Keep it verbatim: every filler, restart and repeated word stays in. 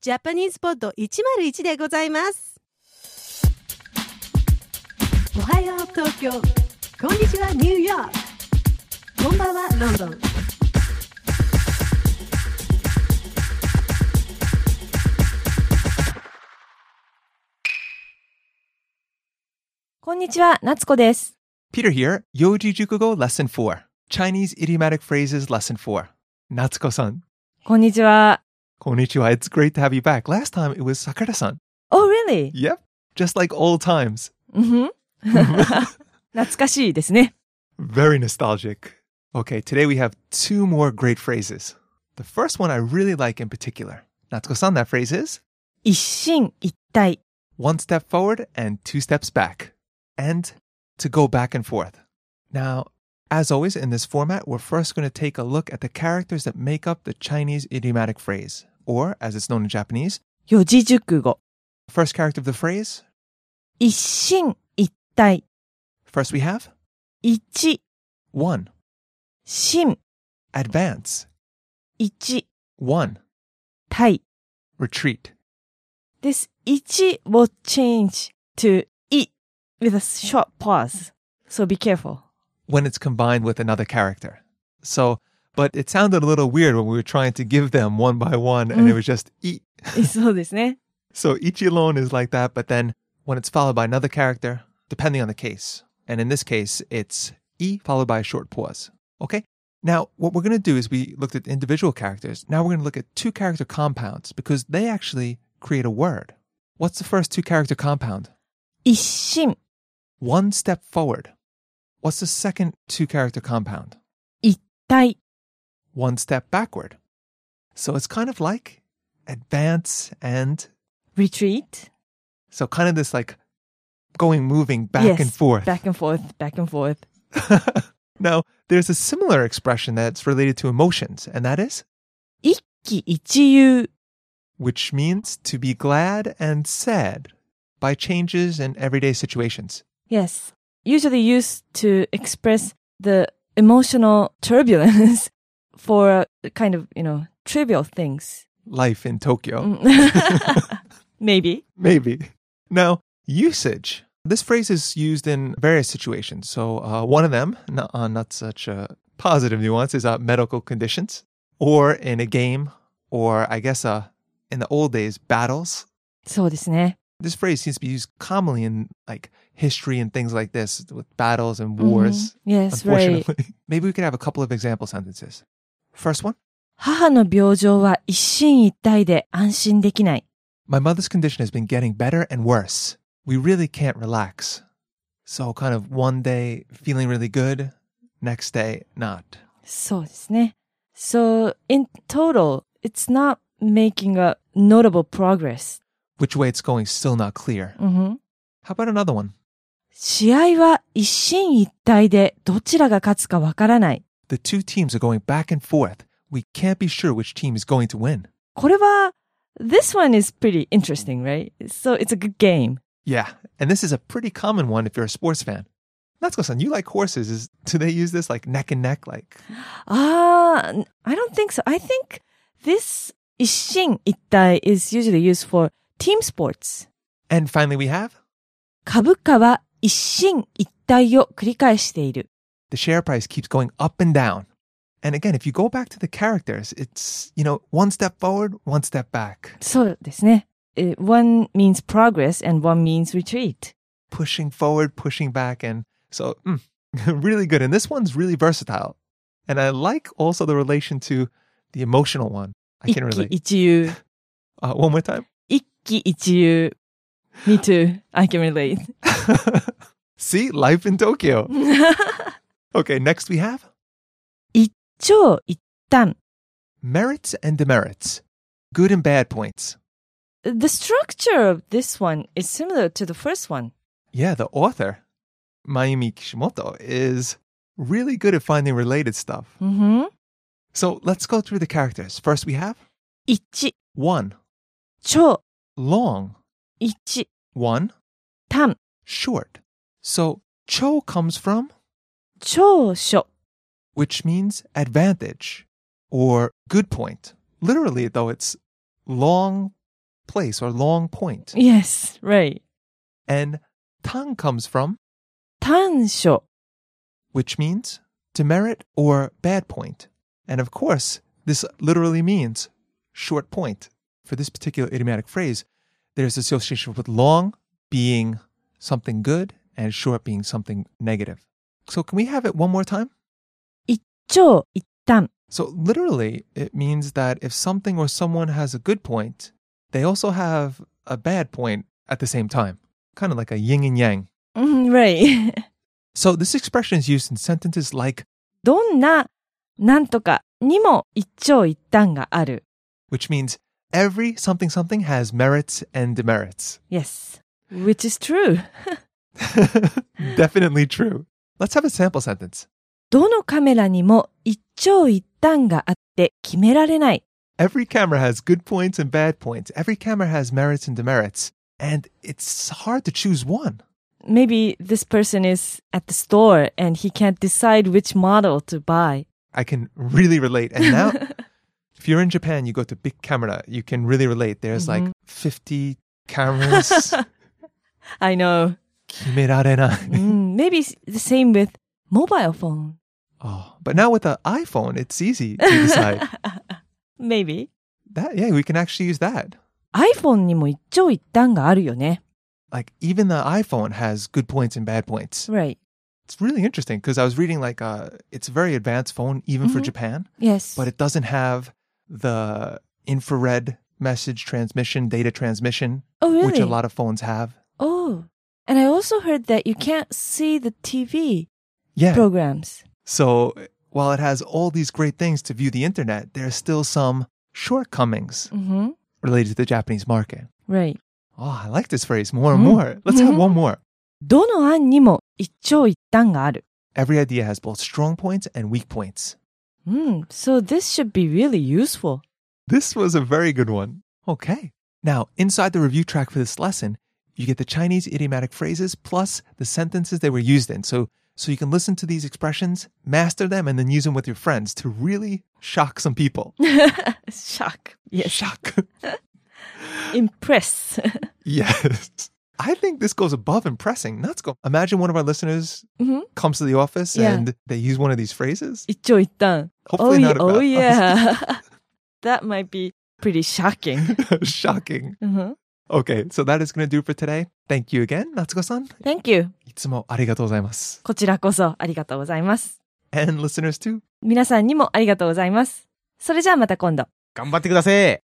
ジャパニーズポッドいちまるいちでございます。おはよう東京、こんにちはニューヨーク、こんばんはロンドン。 こんにちは、夏子です。 Peter here, Yoji Jukugo Lesson four, Chinese Idiomatic Phrases Lesson four. Natsuko-san. こんにちは。 Konnichiwa, it's great to have you back. Last time it was Sakura-san. Oh, really? Yep, just like old times. Mm-hmm. 懐かしいですね。 Very nostalgic. Okay, today we have two more great phrases. The first one I really like in particular. Natsuko-san, that phrase is? 一心一体。 One step forward and two steps back. And to go back and forth. Now, as always, in this format, we're first going to take a look at the characters that make up the Chinese idiomatic phrase, or, as it's known in Japanese, 四字熟語。 First character of the phrase. 一心一体。 First we have 一 one. 心 Advance. 一 One. 体。 Retreat. This 一 will change to い with a short pause. So be careful. When it's combined with another character. So, but it sounded a little weird when we were trying to give them one by one, and Mm. it was just I. そうですね。 So ichi alone is like that, but then when it's followed by another character, depending on the case, and in this case, it's I followed by a short pause. Okay? Now, what we're going to do is we looked at individual characters. Now we're going to look at two character compounds because they actually create a word. What's the first two character compound? 一心 One step forward. What's the second two character compound? 一体。 One step backward. So it's kind of like advance and Retreat. so kind of this like going, moving back yes, and forth. Back and forth, back and forth. Now, there's a similar expression that's related to emotions, and that is, 一喜一憂。 which means to be glad and sad by changes in everyday situations. Yes. Usually used to express the emotional turbulence for kind of, you know, trivial things. Life in Tokyo. Maybe. Maybe. Now, usage. This phrase is used in various situations. So uh, one of them, not, uh, not such a positive nuance, is uh, medical conditions, or in a game, or I guess uh, in the old days, battles. そうですね。 This phrase seems to be used commonly in like history and things like this with battles and wars. Mm-hmm. Yes, right. Unfortunately. Maybe we could have a couple of example sentences. First one. 母の病状は一心一体で安心できない。 My mother's condition has been getting better and worse. We really can't relax. So kind of one day feeling really good, next day not. そうですね。So, in total, it's not making a notable progress. Which way it's going still not clear. Mm-hmm. How about another one? 試合は一心一体でどちらが勝つかわからない。 The two teams are going back and forth. We can't be sure which team is going to win. これは、this one is pretty interesting, right? So it's a good game. Yeah, and this is a pretty common one if you're a sports fan. Natsuko-san, you like horses. Is, do they use this like neck and neck? Like, Ah, I don't think so. I think this 一心一体 is usually used for team sports. and finally we have 株価は一心一体を繰り返している。 the share price keeps going up and down. And again, if you go back to the characters, it's, you know, one step forward, one step back. そうですね。Uh, One means progress and one means retreat. Pushing forward, pushing back. And so, mm, really good. And this one's really versatile. And I like also the relation to the emotional one. I 一 can 喜 relate. 一憂。 Uh, one more time. 一喜一憂。Me too. I can relate. See, life in Tokyo. Okay, next we have 一長一短。 merits and demerits. Good and bad points. The structure of this one is similar to the first one. Yeah, the author, Mayumi Kishimoto, is really good at finding related stuff. Mm-hmm. So let's go through the characters. First we have 一 one, 長 long, 一 one, 短 short. So cho comes from, 長所 which means advantage or good point. Literally, though, it's long place or long point. Yes, right. And tang comes from, 短所 which means demerit or bad point. And of course, this literally means short point. For this particular idiomatic phrase, there's association with long being something good and short being something negative. So can we have it one more time? 一長一短 So literally, it means that if something or someone has a good point, they also have a bad point at the same time. Kind of like a yin and yang. Mm, right. So this expression is used in sentences like, どんななんとかにも一長一短がある which means every something something has merits and demerits. Yes, which is true. Definitely true. Let's have a sample sentence. どのカメラにも一長一短があって決められない Every camera has good points and bad points. Every camera has merits and demerits. And it's hard to choose one. Maybe this person is at the store and he can't decide which model to buy. I can really relate. And now, if you're in Japan, you go to big camera, you can really relate. There's like fifty cameras. I know. 決められない Mm, maybe it's the same with mobile phone. Oh, but now with the iPhone, it's easy to decide. Maybe. That, yeah, we can actually use that. iPhone にも一長一短があるよね。 Like even the iPhone has good points and bad points. Right. It's really interesting because I was reading like uh, it's a very advanced phone even for Japan, Yes. but it doesn't have the infrared message transmission, data transmission, Oh, really? which a lot of phones have. Oh. And I also heard that you can't see the T V Yeah. programs. So while it has all these great things to view the internet, there's still some shortcomings Mm-hmm. related to the Japanese market. Right. Oh, I like this phrase more and more. Let's have one more. どの案にも一長一短がある。 Every idea has both strong points and weak points. Mm, so this should be really useful. This was a very good one. Okay. Now, inside the review track for this lesson, you get the Chinese idiomatic phrases plus the sentences they were used in. So, so you can listen to these expressions, master them, and then use them with your friends to really shock some people. Shock. Yes. Shock. Impress. Yes. I think this goes above impressing. Let's go. Imagine one of our listeners Mhm. comes to the office Yeah. and they use one of these phrases. 一長一短. Hopefully oh, not yeah, oh about yeah. That might be pretty shocking. Shocking. Mhm. Okay, so that is going to do it for today. Thank you again, Natsuko-san. Thank you. いつもありがとうございます. こちらこそありがとうございます。 And listeners too. 皆さんにもありがとうございます。それじゃあまた今度。 頑張ってください。